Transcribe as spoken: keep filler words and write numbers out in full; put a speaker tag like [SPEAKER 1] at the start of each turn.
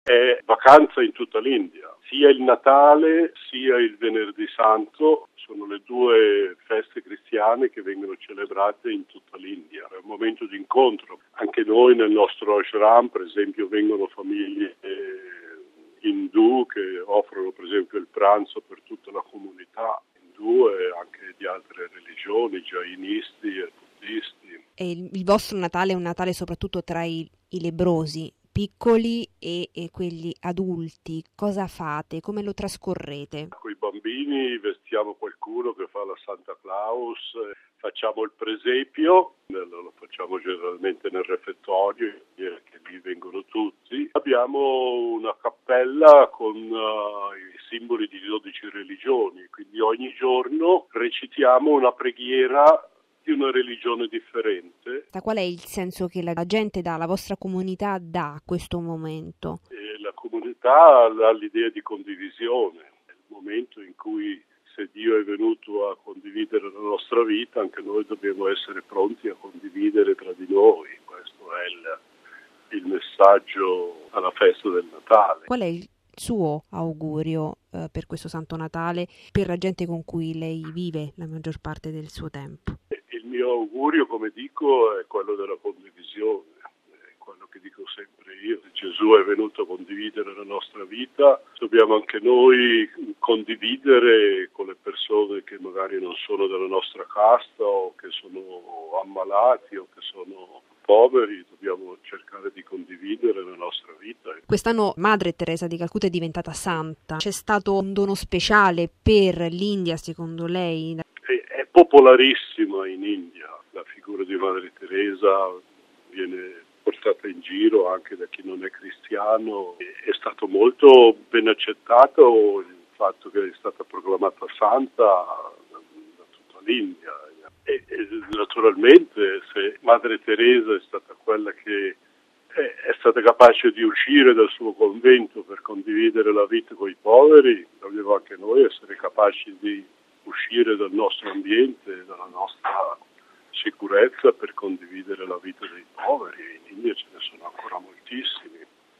[SPEAKER 1] È vacanza in tutta l'India, sia il Natale sia il Venerdì Santo sono le due feste cristiane che vengono celebrate in tutta l'India, è un momento di incontro. Anche noi nel nostro ashram, per esempio, vengono famiglie eh, indù che offrono per esempio il pranzo per tutta la comunità indù e anche di altre religioni, jainisti e buddisti.
[SPEAKER 2] E il, il vostro Natale è un Natale soprattutto tra i, i lebbrosi, piccoli e, e quelli adulti. Cosa fate? Come lo trascorrete?
[SPEAKER 1] Con i bambini vestiamo qualcuno che fa la Santa Claus, facciamo il presepio, lo facciamo generalmente nel refettorio, che lì vengono tutti. Abbiamo una cappella con uh, i simboli di dodici religioni, quindi ogni giorno recitiamo una preghiera di una religione differente.
[SPEAKER 2] Qual è il senso che la gente dà, la vostra comunità dà a questo momento?
[SPEAKER 1] E la comunità ha l'idea di condivisione, è il momento in cui se Dio è venuto a condividere la nostra vita, anche noi dobbiamo essere pronti a condividere tra di noi. Questo è il, il messaggio alla festa del Natale.
[SPEAKER 2] Qual è il suo augurio eh, per questo Santo Natale, per la gente con cui lei vive la maggior parte del suo tempo?
[SPEAKER 1] Il mio augurio, come dico, è quello della condivisione, è quello che dico sempre io. Gesù è venuto a condividere la nostra vita, dobbiamo anche noi condividere con le persone che magari non sono della nostra casta o che sono ammalati o che sono poveri, dobbiamo cercare di condividere la nostra vita.
[SPEAKER 2] Quest'anno Madre Teresa di Calcutta è diventata santa. C'è stato un dono speciale per l'India, secondo lei?
[SPEAKER 1] È popolarissima in India, la figura di Madre Teresa viene portata in giro anche da chi non è cristiano, è stato molto ben accettato il fatto che è stata proclamata santa da, da tutta l'India e, e naturalmente se Madre Teresa è stata quella che è, è stata capace di uscire dal suo convento per condividere la vita con i poveri, dobbiamo anche noi essere capaci di uscire dal nostro ambiente, dalla nostra sicurezza per condividere la vita dei poveri. In India ce ne sono ancora moltissimi.